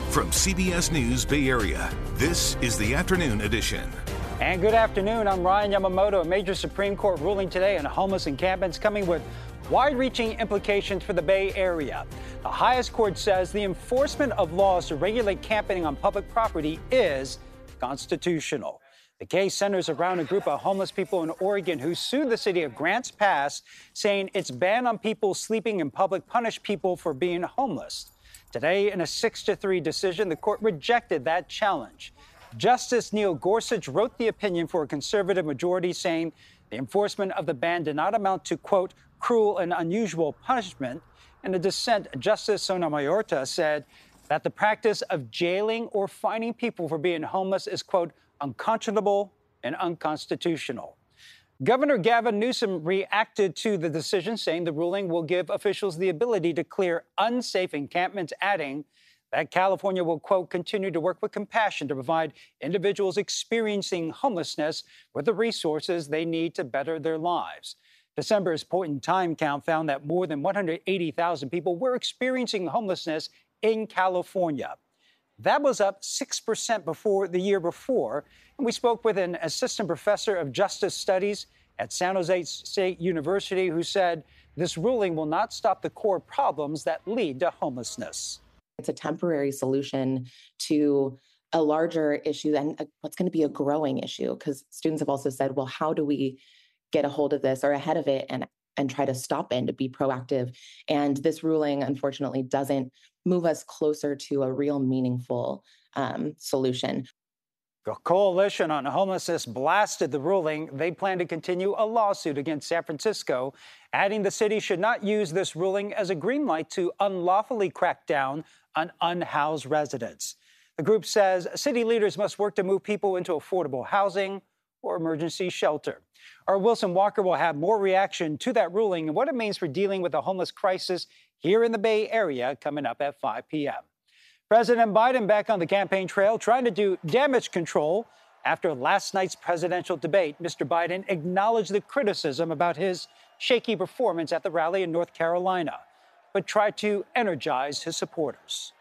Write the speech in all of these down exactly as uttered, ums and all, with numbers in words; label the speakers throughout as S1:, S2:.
S1: From C B S News Bay Area, this is the Afternoon Edition.
S2: And good afternoon, I'm Ryan Yamamoto. A major Supreme Court ruling today on homeless encampments coming with wide-reaching implications for the Bay Area. The highest court says the enforcement of laws to regulate camping on public property is constitutional. The case centers around a group of homeless people in Oregon who sued the city of Grants Pass, saying its ban on people sleeping in public punished people for being homeless. Today, in a six to three decision, the court rejected that challenge. Justice Neil Gorsuch wrote the opinion for a conservative majority, saying the enforcement of the ban did not amount to, quote, cruel and unusual punishment. In a dissent, Justice Sotomayor said that the practice of jailing or fining people for being homeless is, quote, unconscionable and unconstitutional. Governor Gavin Newsom reacted to the decision, saying the ruling will give officials the ability to clear unsafe encampments, adding that California will, quote, continue to work with compassion to provide individuals experiencing homelessness with the resources they need to better their lives. December's point-in-time count found that more than one hundred eighty thousand people were experiencing homelessness in California. That was up six percent before the year before. And we spoke with an assistant professor of justice studies at San Jose State University who said this ruling will not stop the core problems that lead to homelessness.
S3: It's a temporary solution to a larger issue and what's going to be a growing issue, because students have also said, well, how do we get a hold of this or ahead of it and, and try to stop it and to be proactive? And this ruling, unfortunately, doesn't move us closer to a real meaningful um, solution.
S2: The Coalition on Homelessness blasted the ruling. They plan to continue a lawsuit against San Francisco, adding the city should not use this ruling as a green light to unlawfully crack down on unhoused residents. The group says city leaders must work to move people into affordable housing or emergency shelter. Our Wilson Walker will have more reaction to that ruling and what it means for dealing with the homeless crisis here in the Bay Area coming up at five p.m. President Biden back on the campaign trail trying to do damage control after last night's presidential debate. Mister Biden acknowledged the criticism about his shaky performance at the rally in North Carolina, but tried to energize his supporters.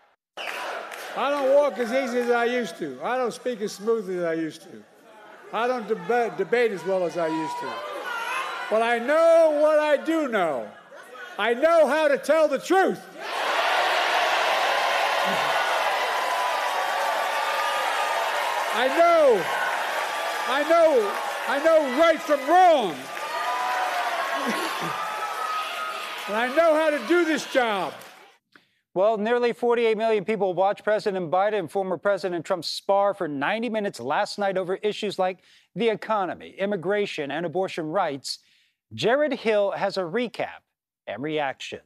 S4: I don't walk as easy as I used to. I don't speak as smoothly as I used to. I don't deba- debate as well as I used to. But I know what I do know. I know how to tell the truth. I know, I know, I know right from wrong. And I know how to do this job.
S2: Well, nearly forty-eight million people watched President Biden and former President Trump spar for ninety minutes last night over issues like the economy, immigration, and abortion rights. Jared Hill has a recap and reaction.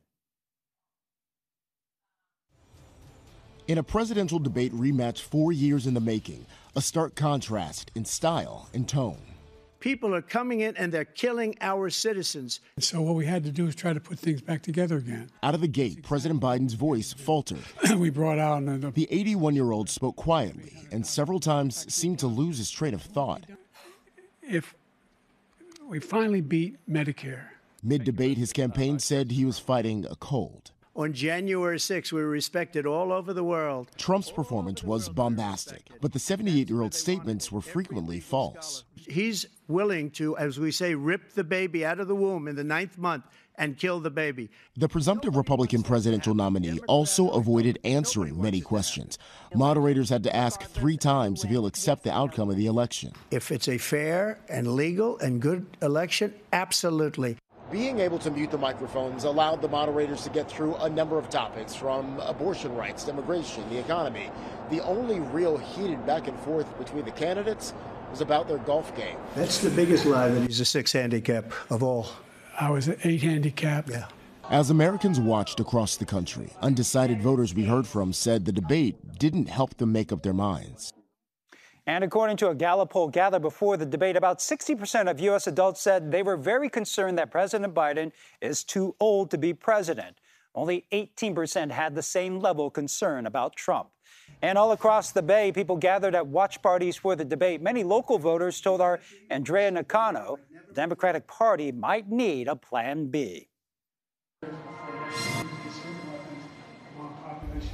S5: In a presidential debate rematch four years in the making, a stark contrast in style and tone.
S6: People are coming in and they're killing our citizens.
S7: So what we had to do is try to put things back together again.
S5: Out of the gate, President Biden's voice faltered.
S7: We brought out... The,
S5: the eighty-one-year-old spoke quietly and several times seemed to lose his train of thought.
S7: If we finally beat Medicare...
S5: Mid-debate, his campaign said he was fighting a cold.
S6: On January sixth, we were respected all over the world.
S5: Trump's performance was bombastic, but the seventy-eight-year-old's statements were frequently false.
S6: He's willing to, as we say, rip the baby out of the womb in the ninth month and kill the baby.
S5: The presumptive Republican presidential nominee also avoided answering many questions. Moderators had to ask three times if he'll accept the outcome of the election.
S6: If it's a fair and legal and good election, absolutely.
S8: Being able to mute the microphones allowed the moderators to get through a number of topics, from abortion rights, immigration, the economy. The only real heated back and forth between the candidates was about their golf game.
S6: That's the biggest lie, that he's a six handicap of all.
S7: I was an eight handicap.
S6: Yeah.
S5: As Americans watched across the country, undecided voters we heard from said the debate didn't help them make up their minds.
S2: And according to a Gallup poll gathered before the debate, about sixty percent of U S adults said they were very concerned that President Biden is too old to be president. Only eighteen percent had the same level of concern about Trump. And all across the Bay, people gathered at watch parties for the debate. Many local voters told our Andrea Nakano the Democratic Party might need a plan B.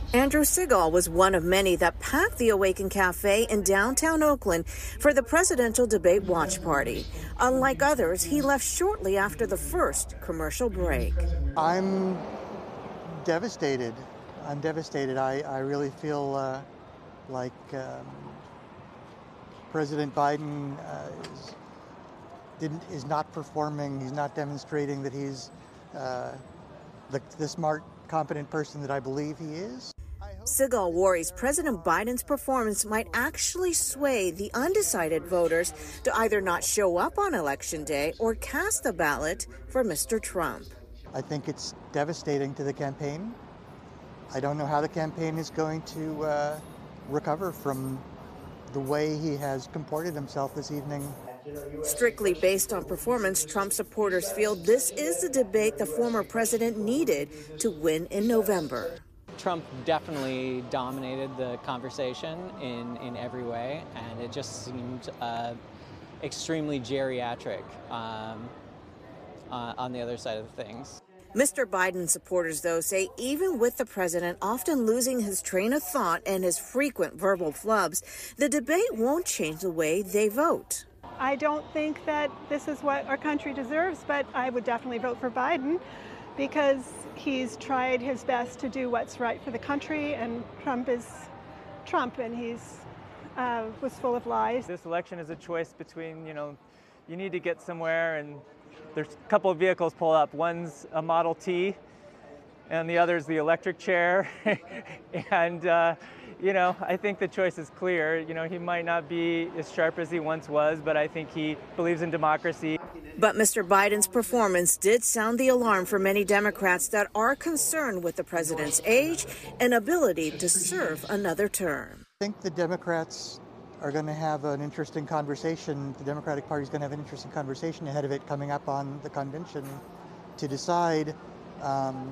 S9: Andrew Segal was one of many that packed the Awaken Cafe in downtown Oakland for the presidential debate watch party. Unlike others, he left shortly after the first commercial break.
S10: I'm devastated. I'm devastated. I, I really feel uh, like um, President Biden uh, is, didn't, is not performing. He's not demonstrating that he's uh, the, the smart, competent person that I believe he is.
S9: Segal worries President Biden's performance might actually sway the undecided voters to either not show up on Election Day or cast a ballot for Mister Trump.
S10: I think it's devastating to the campaign. I don't know how the campaign is going to uh, recover from the way he has comported himself this evening.
S9: Strictly based on performance, Trump supporters feel this is the debate the former president needed to win in November.
S11: Trump definitely dominated the conversation in, in every way, and it just seemed uh, extremely geriatric um, uh, on the other side of things.
S9: Mister Biden supporters, though, say even with the president often losing his train of thought and his frequent verbal flubs, the debate won't change the way they vote.
S12: I don't think that this is what our country deserves, but I would definitely vote for Biden because he's tried his best to do what's right for the country, and Trump is Trump, and he's uh, was full of lies.
S13: This election is a choice between, you know, you need to get somewhere, and there's a couple of vehicles pull up. One's a Model T, and the other's the electric chair. and, uh, you know, I think the choice is clear. You know, he might not be as sharp as he once was, but I think he believes in democracy.
S9: But Mister Biden's performance did sound the alarm for many Democrats that are concerned with the president's age and ability to serve another term.
S10: I think the Democrats are going to have an interesting conversation. The Democratic Party is going to have an interesting conversation ahead of it coming up on the convention to decide, um,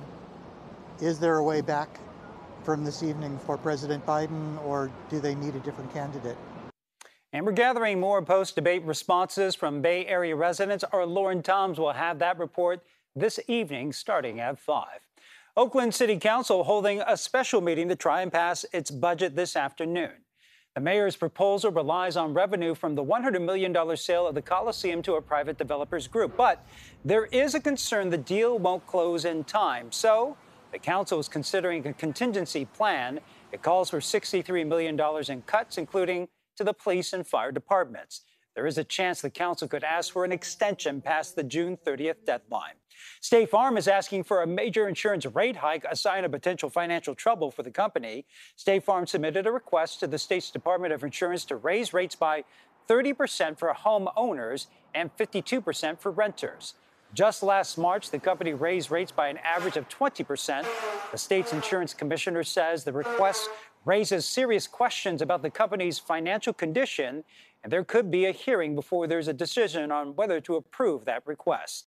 S10: is there a way back from this evening for President Biden, or do they need a different candidate?
S2: And we're gathering more post-debate responses from Bay Area residents. Our Lauren Toms will have that report this evening starting at five. Oakland City Council holding a special meeting to try and pass its budget this afternoon. The mayor's proposal relies on revenue from the one hundred million dollars sale of the Coliseum to a private developers group. But there is a concern the deal won't close in time. So the council is considering a contingency plan. It calls for sixty-three million dollars in cuts, including to the police and fire departments. There is a chance the council could ask for an extension past the June thirtieth deadline. State Farm is asking for a major insurance rate hike, a sign of potential financial trouble for the company. State Farm submitted a request to the state's Department of Insurance to raise rates by thirty percent for homeowners and fifty-two percent for renters. Just last March, the company raised rates by an average of twenty percent. The state's insurance commissioner says the request raises serious questions about the company's financial condition, and there could be a hearing before there's a decision on whether to approve that request.